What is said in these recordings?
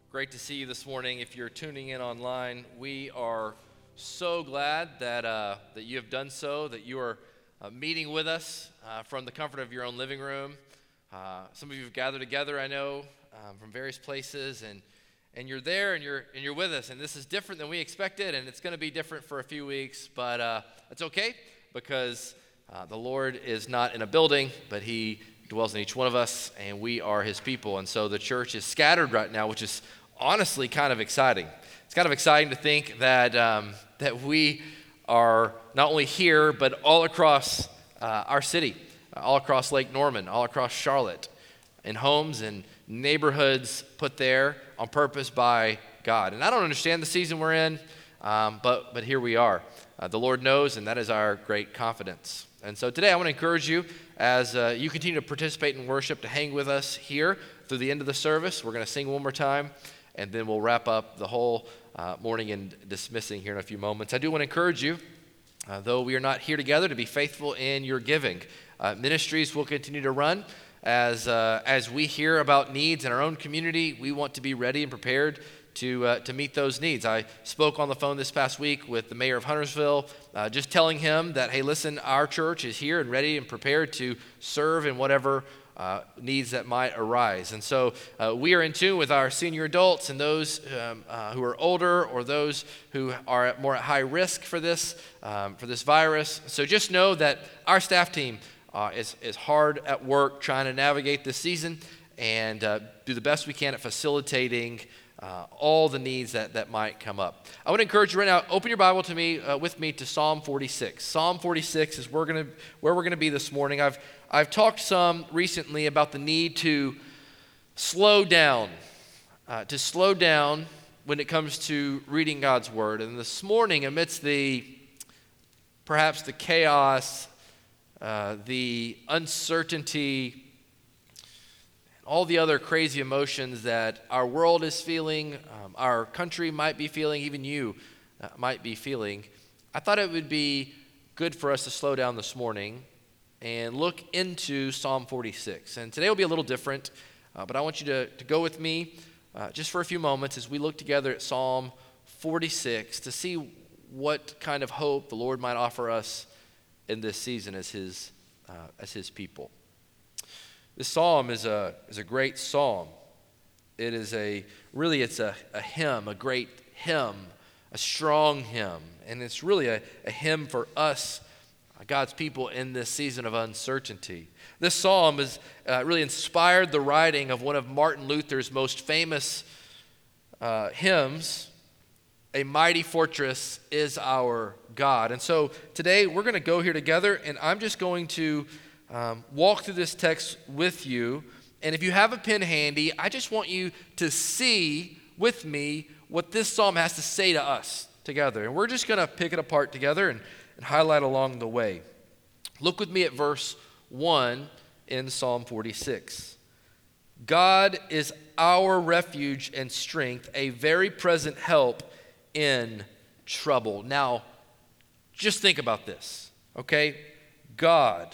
Great to see you this morning. If you're tuning in online, we are so glad that you have done so, that you are meeting with us from the comfort of your own living room. Some of you have gathered together, I know, from various places, and you're there and you're with us. And this is different than we expected, and it's going to be different for a few weeks, but it's okay because the Lord is not in a building, but He dwells in each one of us, and we are His people. And so the church is scattered right now, which is honestly kind of exciting. It's kind of exciting to think that that we are not only here, but all across our city, all across Lake Norman, all across Charlotte, in homes and neighborhoods put there on purpose by God. And I don't understand the season we're in, but here we are. The Lord knows, and that is our great confidence. And so today I want to encourage you as you continue to participate in worship to hang with us here through the end of the service. We're going to sing one more time, and then we'll wrap up the whole morning in dismissing here in a few moments. I do want to encourage you, though we are not here together, to be faithful in your giving. Ministries will continue to run as we hear about needs in our own community. We want to be ready and prepared to meet those needs. I spoke on the phone this past week with the mayor of Huntersville, just telling him that, hey, listen, our church is here and ready and prepared to serve in whatever needs that might arise. And so we are in tune with our senior adults and those who are older or those who are more at high risk for this virus. So just know that our staff team is hard at work trying to navigate this season and do the best we can at facilitating all the needs that might come up. I would encourage you right now, open your Bible with me to Psalm 46. Psalm 46 is where we're gonna be this morning. I've talked some recently about the need to slow down when it comes to reading God's Word. And this morning, amidst perhaps the chaos, the uncertainty, all the other crazy emotions that our world is feeling, our country might be feeling, even you might be feeling, I thought it would be good for us to slow down this morning and look into Psalm 46. And today will be a little different, but I want you to go with me just for a few moments as we look together at Psalm 46 to see what kind of hope the Lord might offer us in this season as His people. This psalm is a great psalm. It is a hymn, a great hymn, a strong hymn. And it's really a hymn for us, God's people, in this season of uncertainty. This psalm has really inspired the writing of one of Martin Luther's most famous hymns, "A Mighty Fortress is Our God." And so today we're going to go here together, and I'm just going to walk through this text with you. And if you have a pen handy, I just want you to see with me what this psalm has to say to us together. And we're just going to pick it apart together and highlight along the way. Look with me at verse 1 in Psalm 46. God is our refuge and strength, a very present help in trouble. Now, just think about this, okay? God,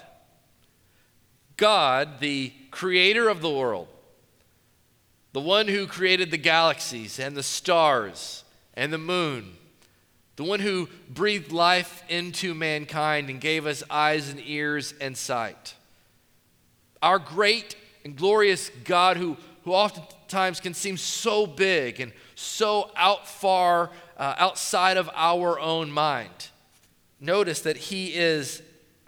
the creator of the world, the one who created the galaxies and the stars and the moon, the one who breathed life into mankind and gave us eyes and ears and sight. Our great and glorious God who oftentimes can seem so big and so outside of our own mind. Notice that He is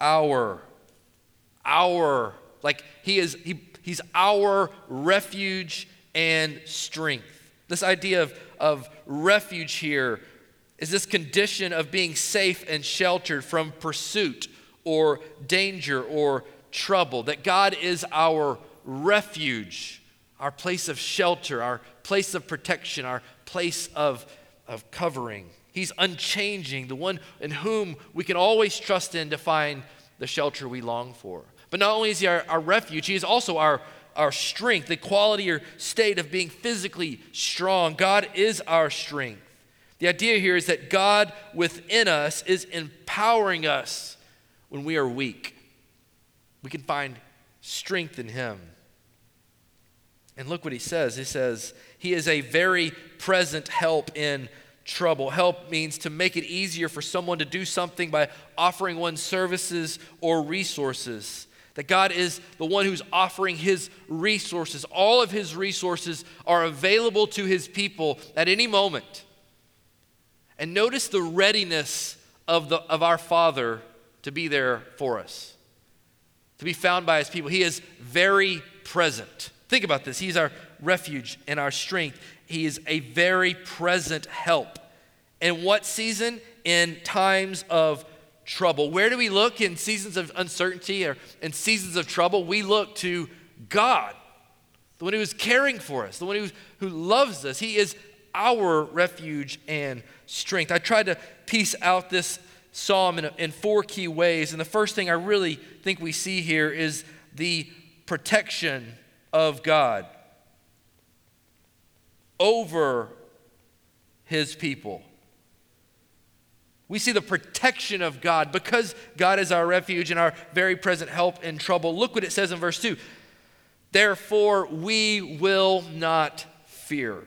he's our refuge and strength. This idea of refuge here is this condition of being safe and sheltered from pursuit or danger or trouble. That God is our refuge, our place of shelter, our place of protection, our place of covering. He's unchanging, the one in whom we can always trust in to find the shelter we long for. But not only is He our refuge, He is also our strength, the quality or state of being physically strong. God is our strength. The idea here is that God within us is empowering us when we are weak. We can find strength in Him. And look what he says. He says, he is a very present help in trouble. Help means to make it easier for someone to do something by offering one's services or resources. That God is the one who's offering his resources. All of his resources are available to his people at any moment. And notice the readiness of our Father to be there for us, to be found by his people. He is very present. Think about this. He's our refuge and our strength. He is a very present help. In what season? In times of trouble. Where do we look in seasons of uncertainty or in seasons of trouble? We look to God, the one who is caring for us, the one who loves us. He is our refuge and strength. I tried to piece out this psalm in 4 key ways. And the first thing I really think we see here is the protection of God over his people. We see the protection of God because God is our refuge and our very present help in trouble. Look what it says in verse 2. Therefore, we will not fear.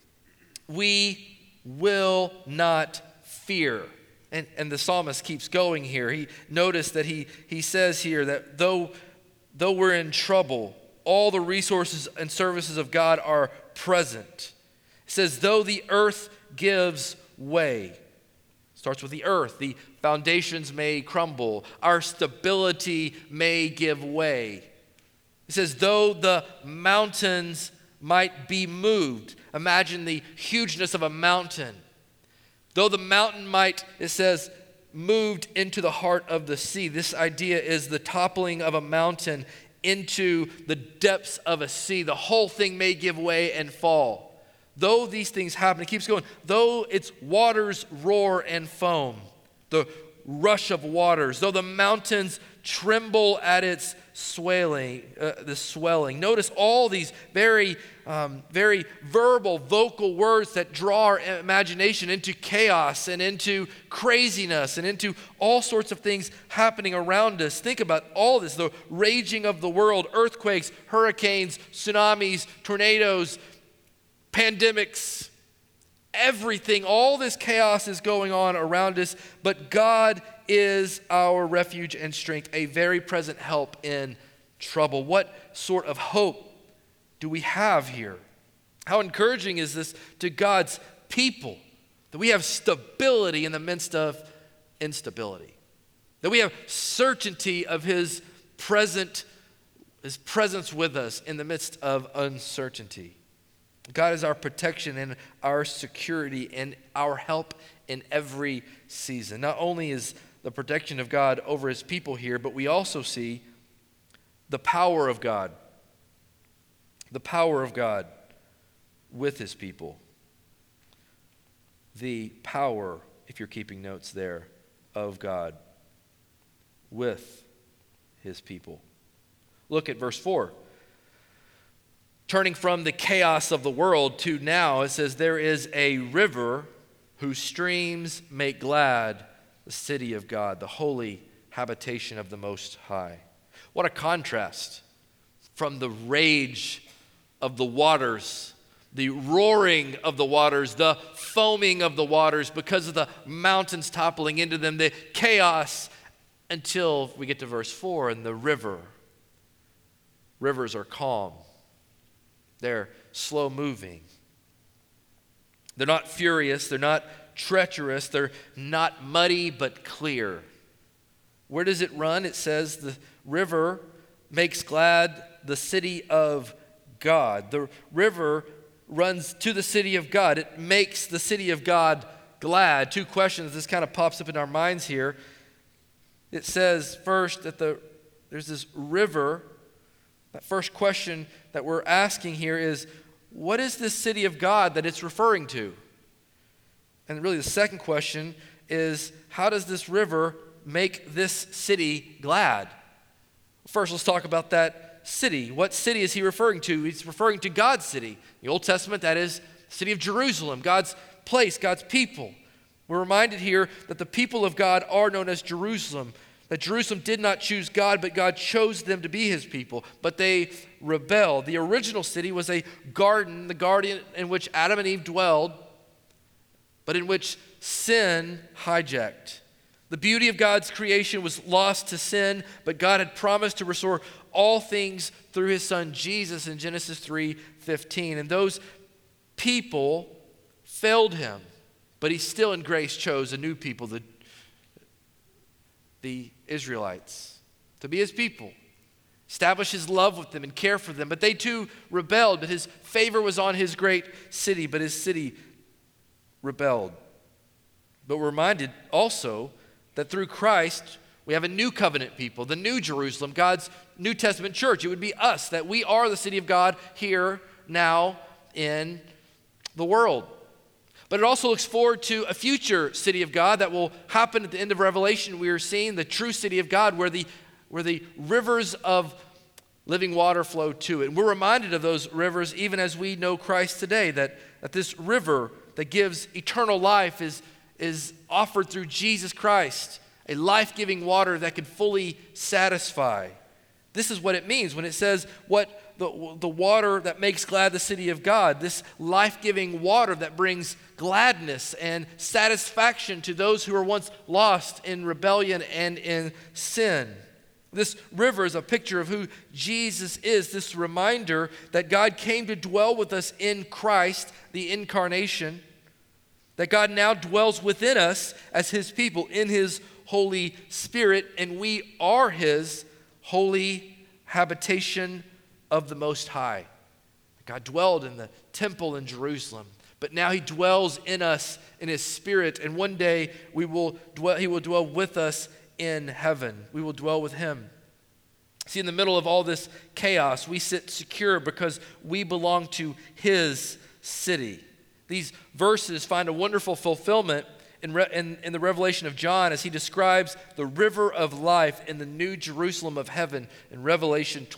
We will not fear. And the psalmist keeps going here. Notice that he says here that though we're in trouble, all the resources and services of God are present. It says, though the earth gives way. Starts with the earth. The foundations may crumble. Our stability may give way. It says, though the mountains might be moved. Imagine the hugeness of a mountain. Though the mountain might, it says, moved into the heart of the sea. This idea is the toppling of a mountain into the depths of a sea. The whole thing may give way and fall. Though these things happen, it keeps going. Though its waters roar and foam, the rush of waters. Though the mountains tremble at its swelling. Notice all these very verbal, vocal words that draw our imagination into chaos and into craziness and into all sorts of things happening around us. Think about all this, the raging of the world, earthquakes, hurricanes, tsunamis, tornadoes, pandemics, everything, all this chaos is going on around us, but God is our refuge and strength, a very present help in trouble. What sort of hope do we have here? How encouraging is this to God's people, that we have stability in the midst of instability, that we have certainty of his presence with us in the midst of uncertainty. God is our protection and our security and our help in every season. Not only is the protection of God over his people here, but we also see the power of God. The power of God with his people. The power, if you're keeping notes there, of God with his people. Look at verse 4. Turning from the chaos of the world to now, it says, there is a river whose streams make glad the city of God, the holy habitation of the Most High. What a contrast from the rage of the waters, the roaring of the waters, the foaming of the waters because of the mountains toppling into them, the chaos, until we get to verse 4 and the river. Rivers are calm. They're slow moving. They're not furious. They're not treacherous. They're not muddy but clear. Where does it run? It says the river makes glad the city of God. The river runs to the city of God. It makes the city of God glad. 2 questions. This kind of pops up in our minds here. It says first that there's this river. That first question that we're asking here is, what is this city of God that it's referring to? And really the second question is, how does this river make this city glad? First, let's talk about that city. What city is he referring to? He's referring to God's city. In the Old Testament, that is the city of Jerusalem, God's place, God's people. We're reminded here that the people of God are known as Jerusalem. That Jerusalem did not choose God, but God chose them to be his people. But they rebelled. The original city was a garden, the garden in which Adam and Eve dwelled, but in which sin hijacked. The beauty of God's creation was lost to sin, but God had promised to restore all things through his son Jesus in Genesis 3:15. And those people failed him, but he still in grace chose a new people, the Israelites, to be his people, establish his love with them and care for them. But they too rebelled, but his favor was on his great city, but his city rebelled. But we're reminded also that through Christ, we have a new covenant people, the new Jerusalem, God's New Testament church. It would be us, that we are the city of God here, now, in the world. But it also looks forward to a future city of God that will happen at the end of Revelation. We are seeing the true city of God where the rivers of living water flow to it. And we're reminded of those rivers even as we know Christ today, that this river that gives eternal life is offered through Jesus Christ, a life-giving water that can fully satisfy. This is what it means when it says what the water that makes glad the city of God, this life-giving water that brings gladness and satisfaction to those who are once lost in rebellion and in sin. This river is a picture of who Jesus is, this reminder that God came to dwell with us in Christ, the incarnation, that God now dwells within us as his people in his Holy Spirit, and we are his holy habitation of the Most High. God dwelled in the temple in Jerusalem, but now he dwells in us in his Spirit, and one day he will dwell with us in heaven. We will dwell with him. See, in the middle of all this chaos, we sit secure because we belong to his city. These verses find a wonderful fulfillment in the revelation of John as he describes the river of life in the new Jerusalem of heaven in Revelation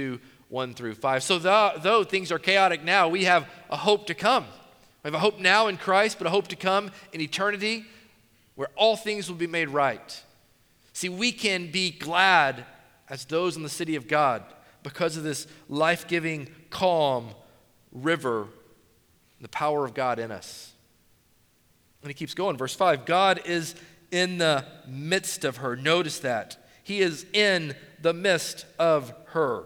22:1-5. So though things are chaotic now, we have a hope to come. We have a hope now in Christ, but a hope to come in eternity where all things will be made right. See, we can be glad as those in the city of God because of this life-giving, calm river, the power of God in us. And he keeps going, verse 5, God is in the midst of her. Notice that. He is in the midst of her.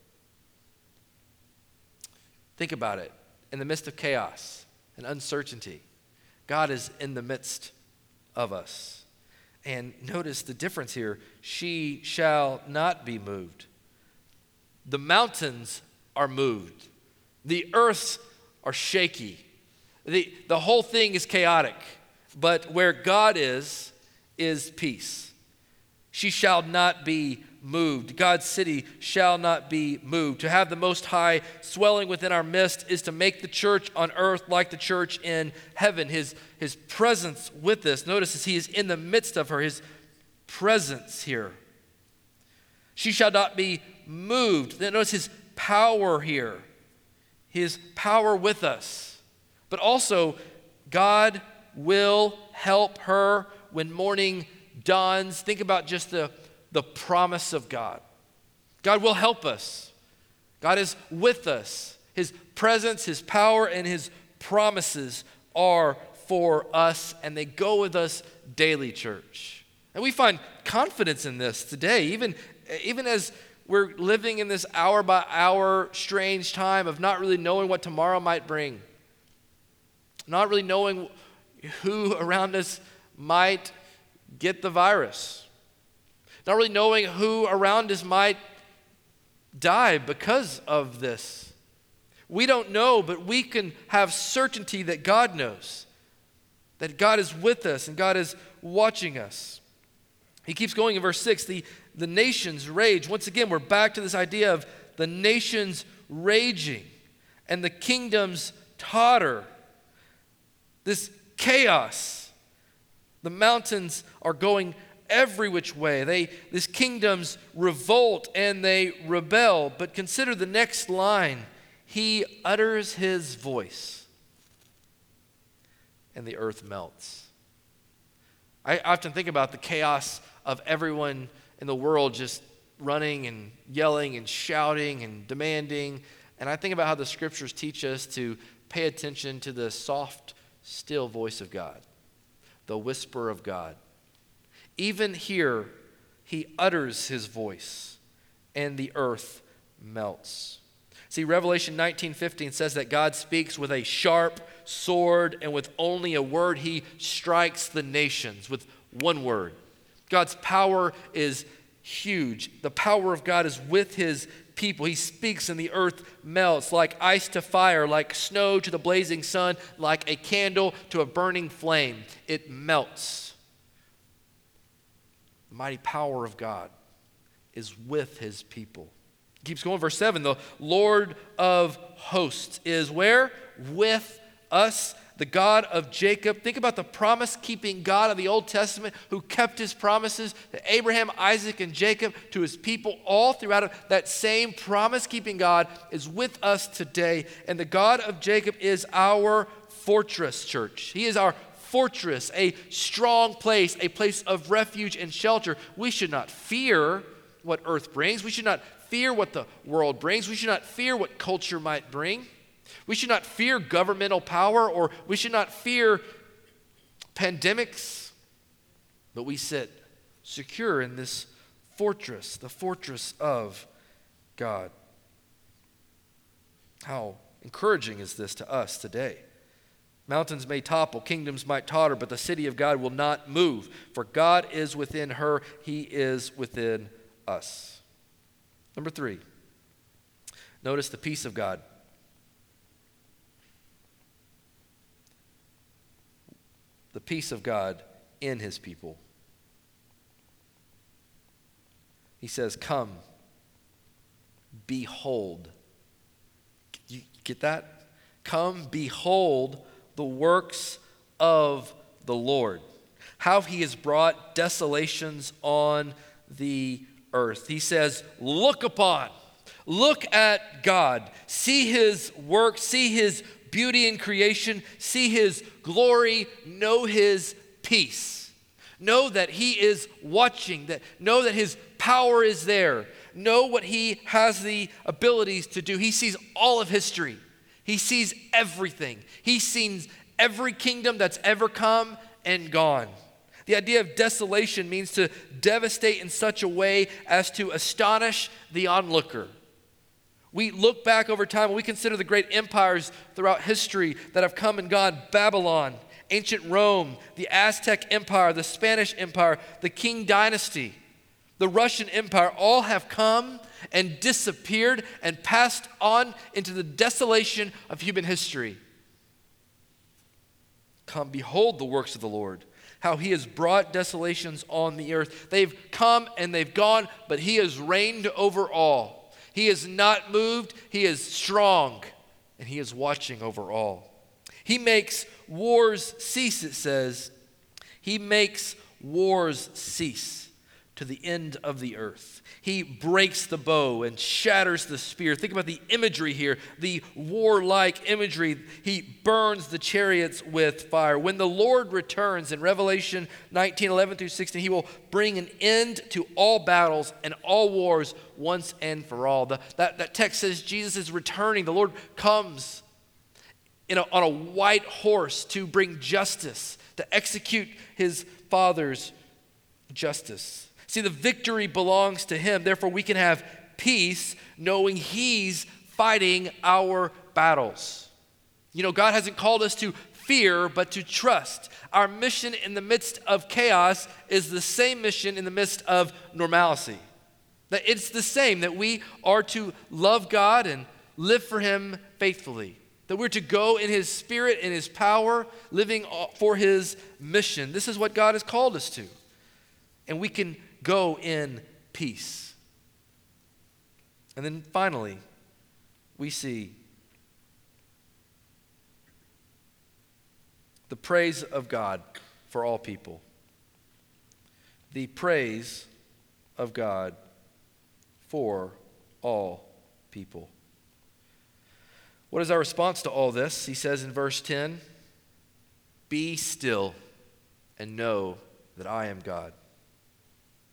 Think about it. In the midst of chaos and uncertainty, God is in the midst of us. And notice the difference here. She shall not be moved. The mountains are moved. The earths are shaky. The whole thing is chaotic, but where God is peace. She shall not be moved. God's city shall not be moved. To have the Most High swelling within our midst is to make the church on earth like the church in heaven. His presence with us. Notice as he is in the midst of her, his presence here. She shall not be moved. Then notice his power here. His power with us. But also, God will help her when morning dawns. Think about just the promise of God. God will help us. God is with us. His presence, his power, and his promises are for us, and they go with us daily, church. And we find confidence in this today, even as we're living in this hour-by-hour strange time of not really knowing what tomorrow might bring. Not really knowing who around us might get the virus. Not really knowing who around us might die because of this. We don't know, but we can have certainty that God knows. That God is with us and God is watching us. He keeps going in verse 6, the nations rage. Once again, we're back to this idea of the nations raging and the kingdoms totter. This chaos. The mountains are going every which way. These kingdoms revolt and they rebel. But consider the next line. He utters his voice and the earth melts. I often think about the chaos of everyone in the world just running and yelling and shouting and demanding. And I think about how the scriptures teach us to pay attention to the soft, still voice of God, the whisper of God. Even here, he utters his voice, and the earth melts. See, Revelation 19:15 says that God speaks with a sharp sword, and with only a word, he strikes the nations with one word. God's power is huge. The power of God is with his people. He speaks, and the earth melts like ice to fire, like snow to the blazing sun, like a candle to a burning flame. It melts. The mighty power of God is with his people. Keeps going, verse 7, the Lord of hosts is where? With us, the God of Jacob. Think about the promise-keeping God of the Old Testament who kept his promises to Abraham, Isaac, and Jacob, to his people all throughout it. That same promise-keeping God is with us today. And the God of Jacob is our fortress, church. He is our fortress, a strong place, a place of refuge and shelter. We should not fear what earth brings. We should not fear what the world brings. We should not fear what culture might bring. We should not fear governmental power, or we should not fear pandemics. But we sit secure in this fortress, the fortress of God. How encouraging is this to us today? Mountains may topple, kingdoms might totter, but the city of God will not move. For God is within her, he is within us. Number 3, notice the peace of God. The peace of God in his people. He says, come, behold. You get that? Come, behold the works of the Lord. How he has brought desolations on the earth. He says, look at God, see his work, see his beauty in creation, see his glory, know his peace. Know that he is watching, know that his power is there. Know what he has the abilities to do. He sees all of history. He sees everything. He sees every kingdom that's ever come and gone. The idea of desolation means to devastate in such a way as to astonish the onlooker. We look back over time and we consider the great empires throughout history that have come and gone. Babylon, ancient Rome, the Aztec Empire, the Spanish Empire, the Qing dynasty, the Russian Empire, all have come and disappeared and passed on into the desolation of human history. Come, behold the works of the Lord, how he has brought desolations on the earth. They've come and they've gone, but he has reigned over all. He is not moved, he is strong, and he is watching over all. He makes wars cease, it says. He makes wars cease to the end of the earth. He breaks the bow and shatters the spear. Think about the imagery here, the warlike imagery. He burns the chariots with fire. When the Lord returns in Revelation 19:11 through 16, he will bring an end to all battles and all wars once and for all. That text says Jesus is returning. The Lord comes on a white horse to bring justice, to execute his Father's justice. See, the victory belongs to him. Therefore, we can have peace knowing he's fighting our battles. You know, God hasn't called us to fear, but to trust. Our mission in the midst of chaos is the same mission in the midst of normalcy. That it's the same, that we are to love God and live for him faithfully. That we're to go in his spirit, in his power, living for his mission. This is what God has called us to. And we can go in peace. And then finally, we see the praise of God for all people. The praise of God for all people. What is our response to all this? He says in verse 10, "Be still and know that I am God."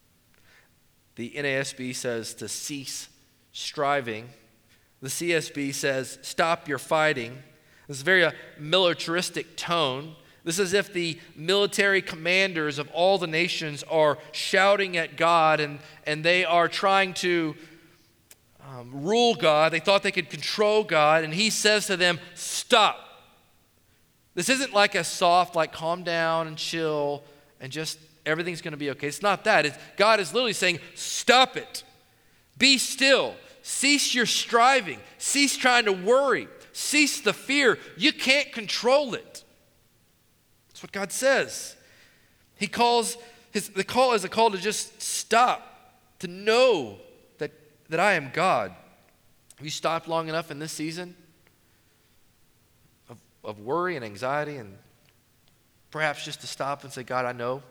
The NASB says to cease striving. The CSB says stop your fighting. This is a very militaristic tone. This is as if the military commanders of all the nations are shouting at God and they are trying to rule God. They thought they could control God, and he says to them, stop. This isn't like a soft, like calm down and chill and just everything's going to be okay. It's not that. God is literally saying, stop it. Be still. Cease your striving. Cease trying to worry. Cease the fear. You can't control it. That's what God says. The call is a call to just stop, to know that I am God. Have you stopped long enough in this season of worry and anxiety, and perhaps just to stop and say, God, I know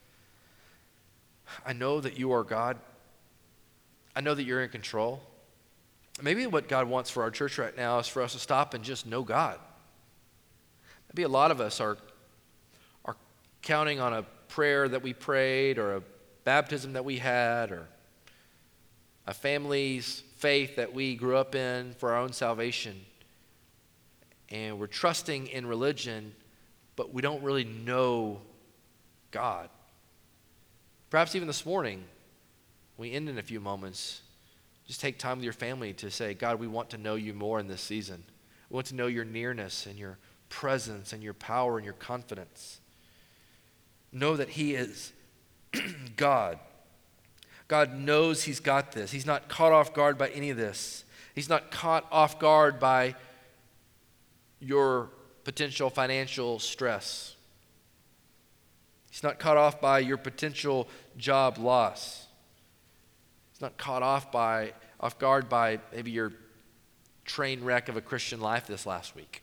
that you are God. I know that you're in control. Maybe what God wants for our church right now is for us to stop and just know God. Maybe a lot of us are counting on a prayer that we prayed, or a baptism that we had, or a family's faith that we grew up in for our own salvation. And we're trusting in religion, but we don't really know God. Perhaps even this morning, we end in a few moments, just take time with your family to say, God, we want to know you more in this season. We want to know your nearness and your presence and your power and your confidence. Know that he is God. God knows he's got this. He's not caught off guard by any of this. He's not caught off guard by your potential financial stress. He's not caught off by your potential job loss. He's not caught off guard by maybe your train wreck of a Christian life this last week.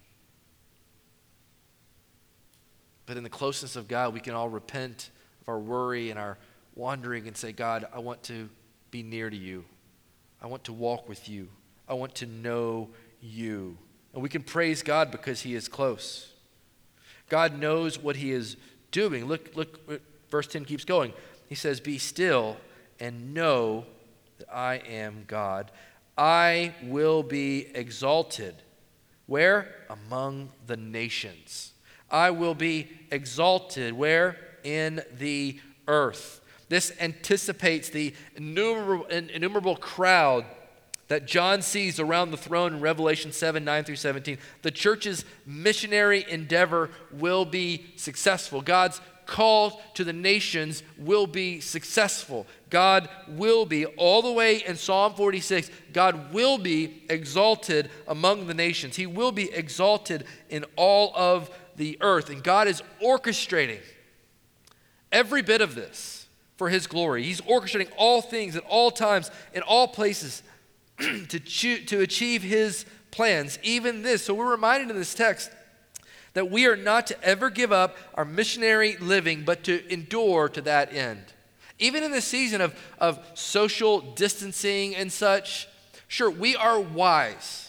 But in the closeness of God, we can all repent of our worry and our wandering and say, God, I want to be near to you. I want to walk with you. I want to know you. And we can praise God because he is close. God knows what he is doing. Look, verse 10 keeps going. He says, be still and know that I am God. I will be exalted. Where? Among the nations. I will be exalted. Where? In the earth. This anticipates the innumerable crowd that John sees around the throne in Revelation 7, 9 through 17. The church's missionary endeavor will be successful. God's call to the nations will be successful. God will be, all the way in Psalm 46, God will be exalted among the nations. He will be exalted in all of the earth. And God is orchestrating every bit of this for his glory. He's orchestrating all things at all times, in all places, to achieve his plans, even this. So we're reminded in this text that we are not to ever give up our missionary living, but to endure to that end. Even in this season of social distancing and such, sure, we are wise.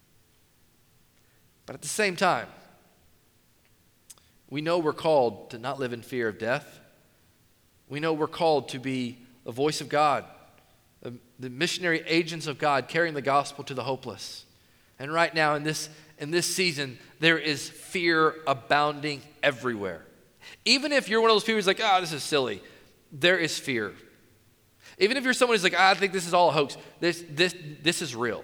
But at the same time, we know we're called to not live in fear of death. We know we're called to be the voice of God, the missionary agents of God, carrying the gospel to the hopeless. And right now in this season, there is fear abounding everywhere. Even if you're one of those people who's like, this is silly, there is fear. Even if you're someone who's like, I think this is all a hoax, this is real.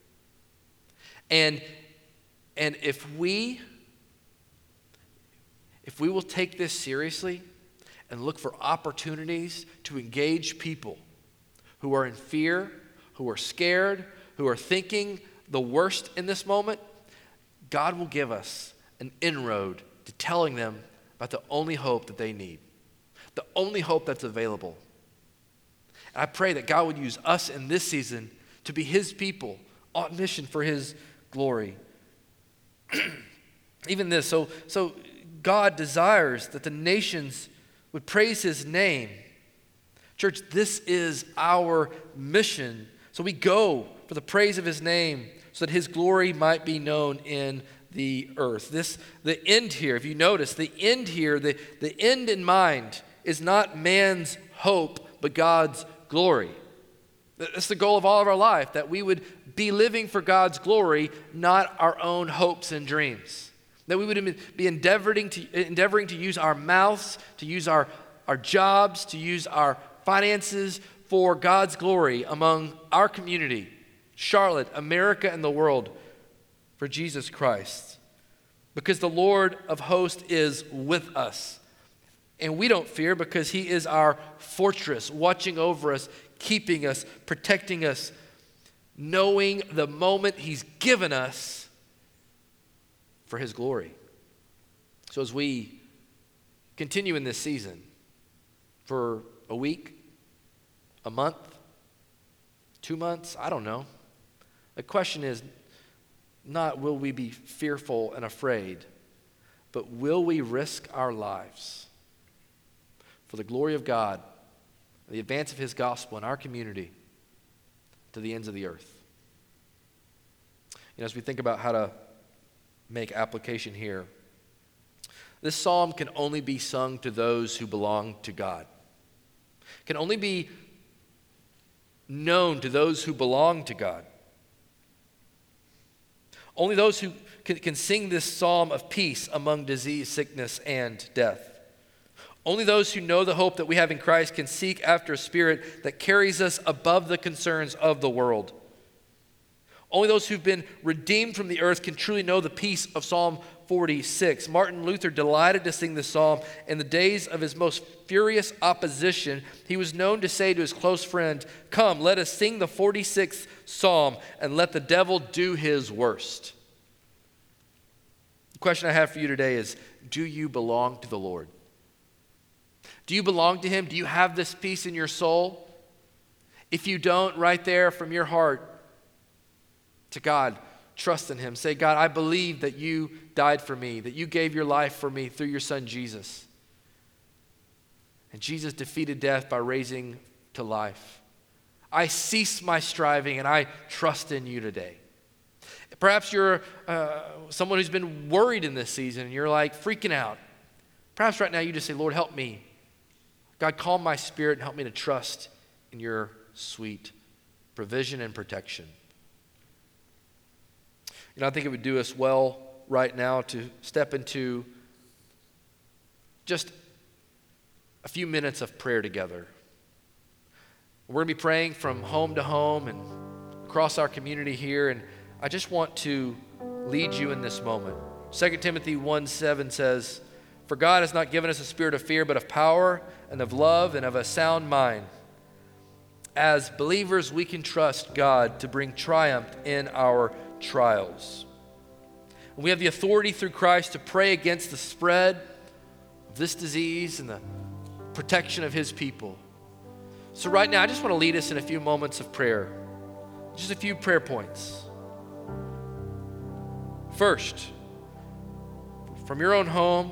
And if we will take this seriously and look for opportunities to engage people who are in fear, who are scared, who are thinking the worst in this moment, God will give us an inroad to telling them about the only hope that they need, the only hope that's available. And I pray that God would use us in this season to be his people on mission for his glory. Even this, so God desires that the nations would praise his name. Church, this is our mission. So we go for the praise of his name so that his glory might be known in the earth. The end here, if you notice, the end here, the end in mind is not man's hope, but God's glory. That's the goal of all of our life, that we would be living for God's glory, not our own hopes and dreams. That we would be endeavoring to use our mouths, to use our jobs, to use our finances for God's glory among our community, Charlotte, America, and the world, for Jesus Christ. Because the Lord of hosts is with us. And we don't fear because he is our fortress, watching over us, keeping us, protecting us, knowing the moment he's given us for his glory. So as we continue in this season for a week, a month, 2 months, I don't know. The question is not will we be fearful and afraid, but will we risk our lives for the glory of God, the advance of his gospel in our community to the ends of the earth? As we think about how to make application here, this psalm can only be sung to those who belong to God. It can only be known to those who belong to God. Only those who can sing this psalm of peace among disease, sickness, and death. Only those who know the hope that we have in Christ can seek after a spirit that carries us above the concerns of the world. Only those who've been redeemed from the earth can truly know the peace of Psalm 46. Martin Luther delighted to sing this psalm in the days of his most furious opposition. He was known to say to his close friend, "Come, let us sing the 46th psalm and let the devil do his worst." The question I have for you today is, do you belong to the Lord? Do you belong to him? Do you have this peace in your soul? If you don't, right there from your heart to God, trust in him. Say, God, I believe that you died for me, that you gave your life for me through your son Jesus. And Jesus defeated death by raising to life. I cease my striving and I trust in you today. Perhaps you're someone who's been worried in this season and you're like freaking out. Perhaps right now you just say, Lord, help me. God, calm my spirit and help me to trust in your sweet provision and protection. I think it would do us well right now to step into just a few minutes of prayer together. We're going to be praying from home to home and across our community here, and I just want to lead you in this moment. 2 Timothy 1:7 says, "For God has not given us a spirit of fear, but of power and of love and of a sound mind." As believers, we can trust God to bring triumph in our trials. We have the authority through Christ to pray against the spread of this disease and the protection of his people. So right now, I just want to lead us in a few moments of prayer. Just a few prayer points. First, from your own home,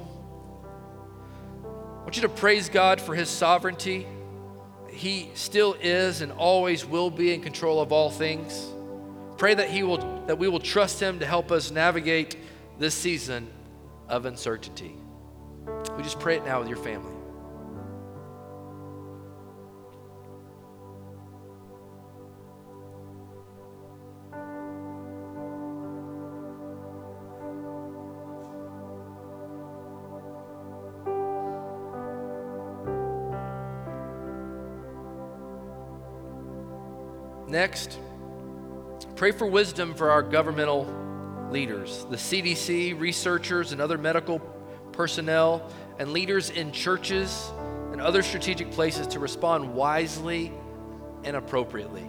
I want you to praise God for his sovereignty. He still is and always will be in control of all things. Pray that we will trust him to help us navigate this season of uncertainty. We just pray it now with your family. Next, pray for wisdom for our governmental leaders, the CDC, researchers, and other medical personnel, and leaders in churches and other strategic places to respond wisely and appropriately.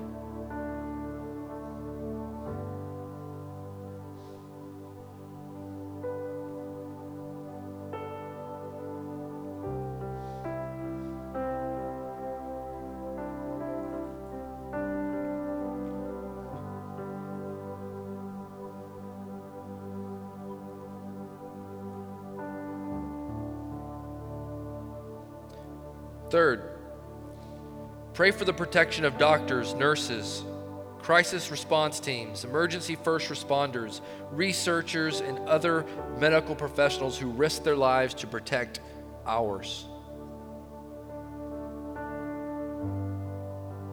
Third, pray for the protection of doctors, nurses, crisis response teams, emergency first responders, researchers, and other medical professionals who risk their lives to protect ours.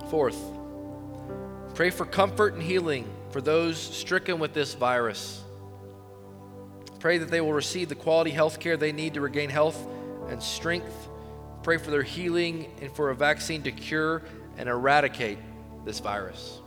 Fourth, pray for comfort and healing for those stricken with this virus. Pray that they will receive the quality health care they need to regain health and strength. Pray for their healing and for a vaccine to cure and eradicate this virus.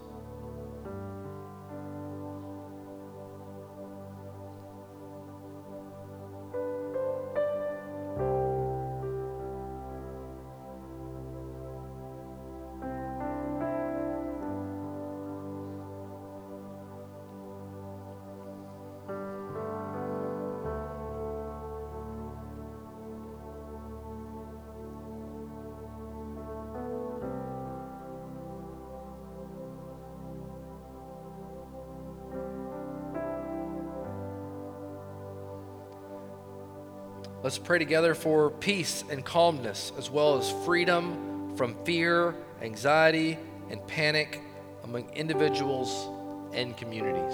Let's pray together for peace and calmness, as well as freedom from fear, anxiety, and panic among individuals and communities.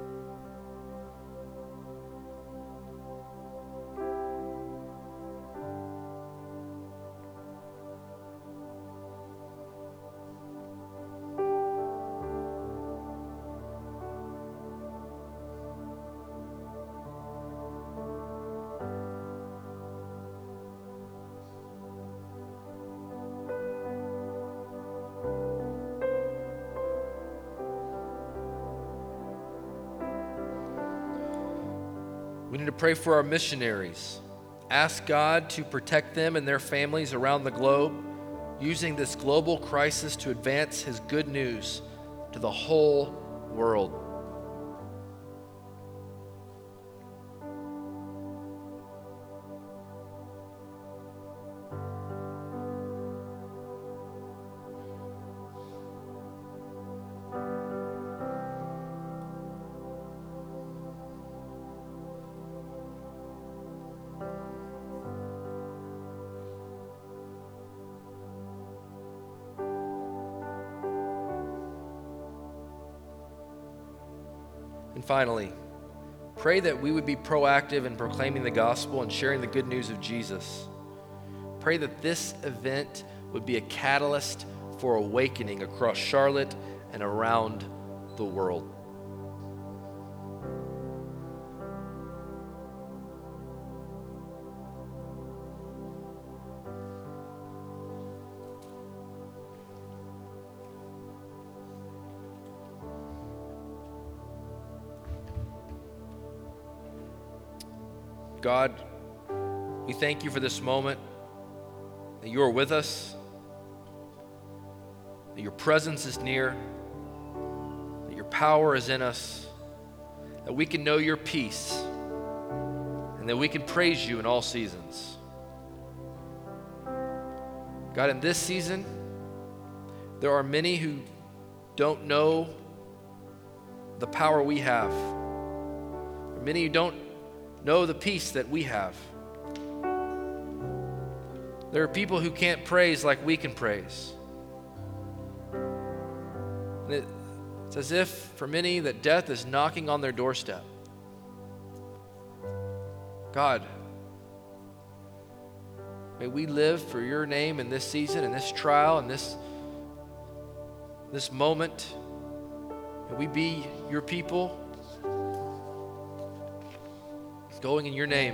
We need to pray for our missionaries. Ask God to protect them and their families around the globe, using this global crisis to advance His good news to the whole world. And finally, pray that we would be proactive in proclaiming the gospel and sharing the good news of Jesus. Pray that this event would be a catalyst for awakening across Charlotte and around the world. God, we thank you for this moment, that you are with us, that your presence is near, that your power is in us, that we can know your peace, and that we can praise you in all seasons. God, in this season, there are many who don't know the power we have. There are many who don't know the peace that we have. There are people who can't praise like we can praise. And it's as if for many that death is knocking on their doorstep. God, may we live for your name in this season, in this trial, in this moment. May we be your people, going in your name.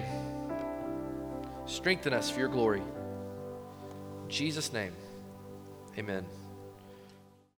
Strengthen us for your glory. In Jesus' name, amen.